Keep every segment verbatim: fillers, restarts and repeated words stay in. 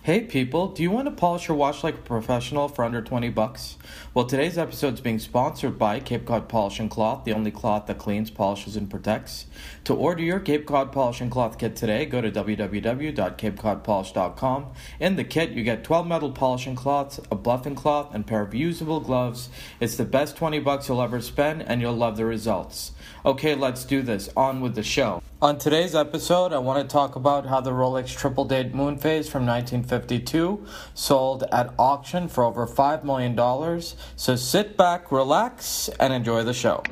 Hey people, do you want to polish your watch like a professional for under twenty bucks? Well, today's episode is being sponsored by Cape Cod Polish and Cloth, the only cloth that cleans, polishes, and protects. To order your Cape Cod Polish and Cloth kit today, go to w w w dot cape cod polish dot com. In the kit, you get twelve metal polishing cloths, a bluffing cloth, and a pair of usable gloves. It's the best twenty bucks you'll ever spend, and you'll love the results. Okay, let's do this. On with the show. On today's episode, I want to talk about how the Rolex Triple Date Moon Phase from nineteen fifty-two sold at auction for over five million dollars. So sit back, relax, and enjoy the show.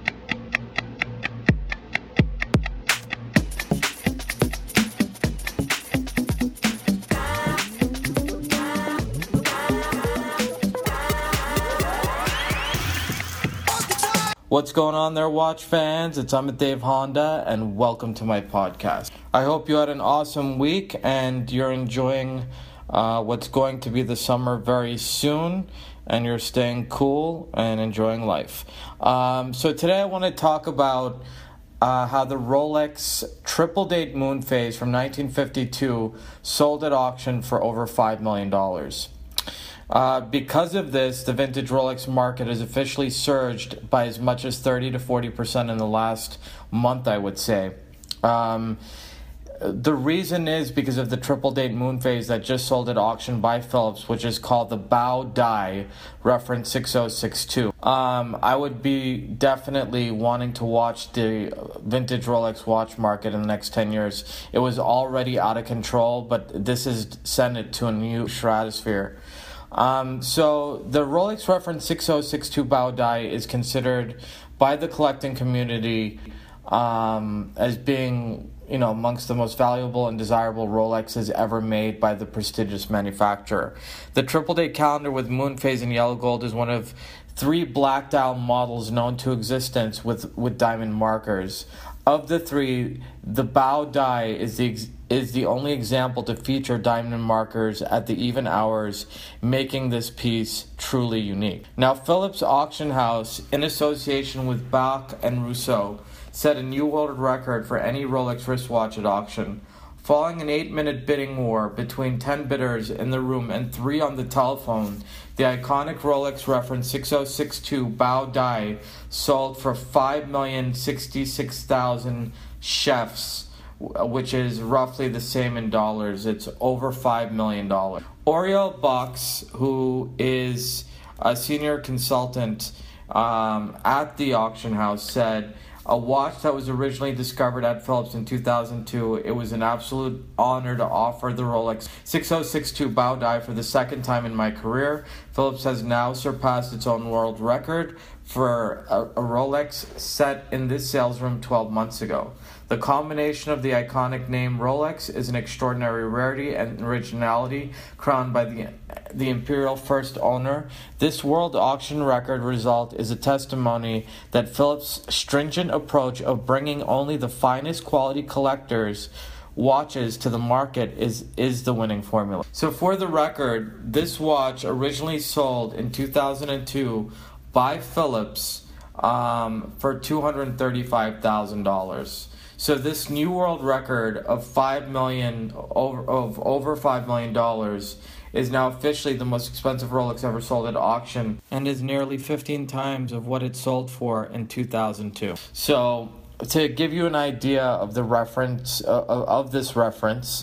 What's going on there, watch fans? It's Amit Dave Honda, and welcome to my podcast. I hope you had an awesome week and you're enjoying uh, what's going to be the summer very soon, and you're staying cool and enjoying life. Um, so today I want to talk about uh, how the Rolex Triple Date Moon Phase from nineteen fifty-two sold at auction for over five million dollars. Uh, because of this, the vintage Rolex market has officially surged by as much as thirty to forty percent in the last month, I would say. Um, the reason is because of the Triple Date Moon Phase that just sold at auction by Phillips, which is called the Bao Dai, reference six oh six two. Um, I would be definitely wanting to watch the vintage Rolex watch market in the next ten years. It was already out of control, but this has sent it to a new stratosphere. Um, so the Rolex reference six oh six two Bao Dai is considered by the collecting community um, as being, you know, amongst the most valuable and desirable Rolexes ever made by the prestigious manufacturer. The Triple Date calendar with moon phase in yellow gold is one of three black dial models known to existence with, with diamond markers. Of the three, the Bao Dai is the ex- is the only example to feature diamond markers at the even hours, making this piece truly unique. Now, Phillips Auction House, in association with Bach and Rousseau, set a new world record for any Rolex wristwatch at auction. Following an eight-minute bidding war between ten bidders in the room and three on the telephone, the iconic Rolex reference six oh six two Bao Dai sold for five million sixty-six thousand chefs, which is roughly the same in dollars. It's over five million dollars. Oriel Box, who is a senior consultant um, at the auction house, said, "A watch that was originally discovered at Phillips in two thousand two, it was an absolute honor to offer the Rolex six oh six two Bao Dai for the second time in my career. Phillips has now surpassed its own world record for a, a Rolex set in this sales room twelve months ago. The combination of the iconic name Rolex is an extraordinary rarity and originality crowned by the the imperial first owner. This world auction record result is a testimony that Phillips' stringent approach of bringing only the finest quality collectors watches to the market is is the winning formula." So for the record, this watch originally sold in two thousand two by Phillips um, for two hundred thirty-five thousand dollars. So this new world record of five million over of over five million dollars is now officially the most expensive Rolex ever sold at auction, and is nearly fifteen times of what it sold for in two thousand two. So to give you an idea of the reference uh, of this reference,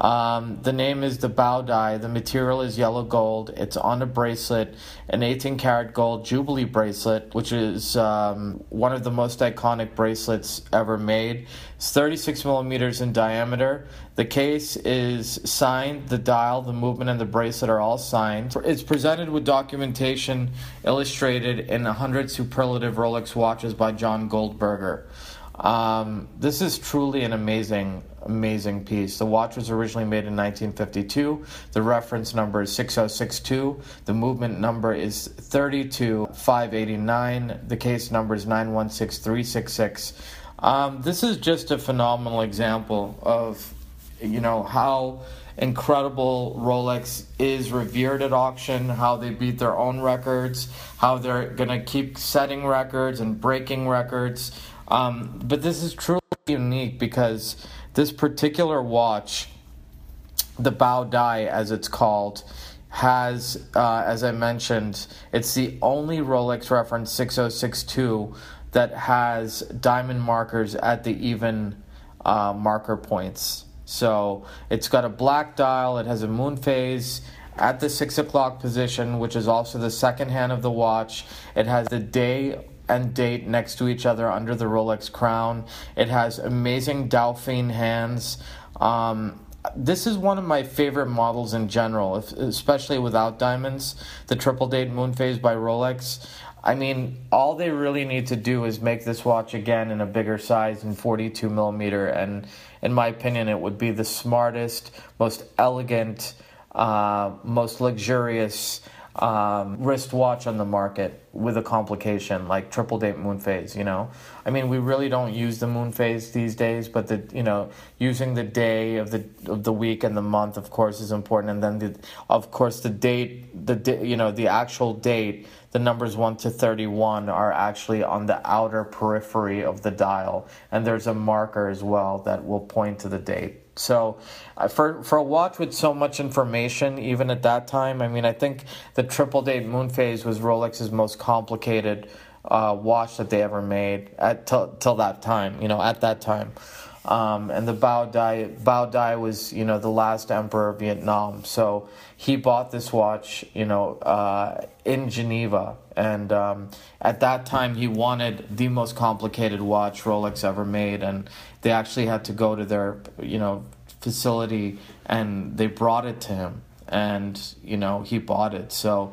um, the name is the Bao Dai. The material is yellow gold. It's on a bracelet, an eighteen karat gold Jubilee bracelet, which is um, one of the most iconic bracelets ever made. It's thirty-six millimeters in diameter. The case is signed. The dial, the movement, and the bracelet are all signed. It's presented with documentation illustrated in one hundred superlative Rolex watches by John Goldberger. Um, this is truly an amazing, amazing piece. The watch was originally made in nineteen fifty-two. The reference number is six oh six two. The movement number is thirty-two five eighty-nine. The case number is nine one six three six six. Um, this is just a phenomenal example of, you know, how incredible Rolex is revered at auction, how they beat their own records, how they're going to keep setting records and breaking records. Um, but this is truly unique because this particular watch the Bao Dai, as it's called, has, uh, as I mentioned, it's the only Rolex reference six oh six two that has diamond markers at the even uh, marker points. So it's got a black dial, it has a moon phase at the six o'clock position, which is also the second hand of the watch. It has the day and date next to each other under the Rolex crown. It has amazing Dauphine hands. Um, this is one of my favorite models in general, if, especially without diamonds, the triple date moon phase by Rolex. I mean, all they really need to do is make this watch again in a bigger size in forty-two millimeter, and in my opinion, it would be the smartest, most elegant, uh, most luxurious um, wristwatch on the market with a complication like triple date moon phase. You know, I mean, we really don't use the moon phase these days, but the you know using the day of the of the week and the month, of course, is important, and then the of course the date, the di- you know the actual date. The numbers one to thirty-one are actually on the outer periphery of the dial, and there's a marker as well that will point to the date. So uh, for for a watch with so much information, even at that time, I mean, I think the triple date moon phase was Rolex's most complicated uh, watch that they ever made at till, till that time, you know, at that time. Um, and the Bao Dai, Bao Dai was, you know, the last emperor of Vietnam. So he bought this watch, you know, uh, in Geneva. And um, at that time, he wanted the most complicated watch Rolex ever made. And they actually had to go to their, you know, facility, and they brought it to him. And, you know, he bought it. So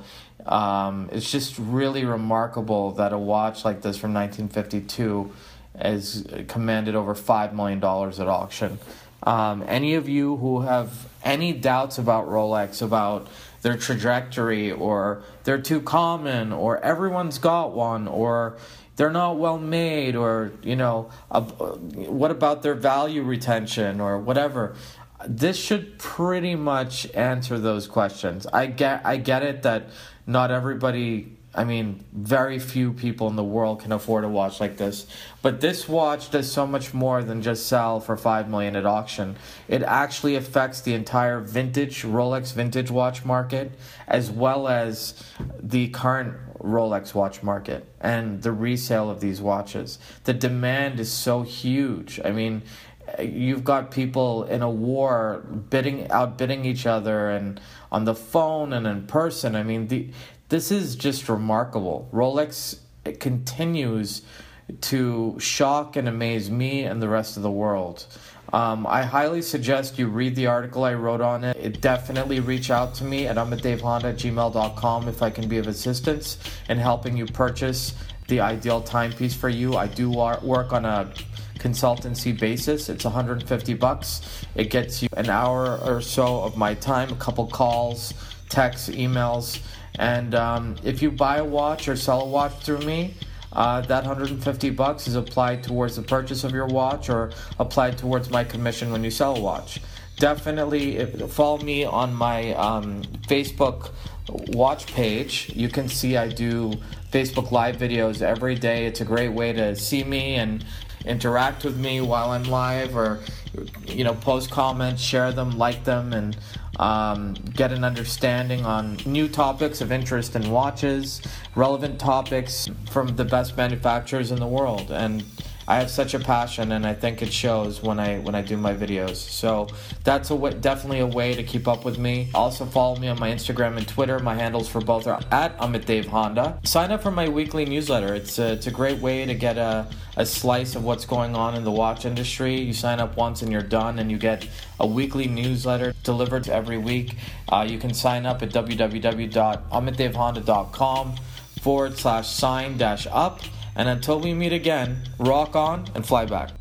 um, it's just really remarkable that a watch like this from nineteen fifty-two is commanded over five million dollars at auction. Um, any of you who have any doubts about Rolex, about their trajectory, or they're too common, or everyone's got one, or they're not well made, or, you know, uh, what about their value retention, or whatever, this should pretty much answer those questions. I get, I get it that not everybody... I mean, very few people in the world can afford a watch like this. But this watch does so much more than just sell for five million dollars at auction. It actually affects the entire vintage, Rolex vintage watch market, as well as the current Rolex watch market and the resale of these watches. The demand is so huge. I mean, you've got people in a war bidding, outbidding each other, and on the phone and in person. I mean, the... This is just remarkable. Rolex it continues to shock and amaze me and the rest of the world. Um, I highly suggest you read the article I wrote on it. It definitely reach out to me at amitdavehonda at gmail dot com if I can be of assistance in helping you purchase the ideal timepiece for you. I do work on a consultancy basis. It's one hundred fifty bucks. It gets you an hour or so of my time, a couple calls, texts, emails. And um, if you buy a watch or sell a watch through me, uh, that one hundred fifty bucks is applied towards the purchase of your watch, or applied towards my commission when you sell a watch. Definitely if, follow me on my um, Facebook watch page. You can see I do Facebook live videos every day. It's a great way to see me and interact with me while I'm live, or, you know, post comments, share them, like them, and um, get an understanding on new topics of interest in watches, relevant topics from the best manufacturers in the world. And I have such a passion, and I think it shows when I when I do my videos. So that's a way, definitely a way to keep up with me. Also follow me on my Instagram and Twitter. My handles for both are at AmitDaveHonda. Sign up for my weekly newsletter. It's a, it's a great way to get a, a slice of what's going on in the watch industry. You sign up once and you're done, and you get a weekly newsletter delivered every week. Uh, you can sign up at www.amitdavehonda.com forward slash sign dash up. And until we meet again, rock on and fly back.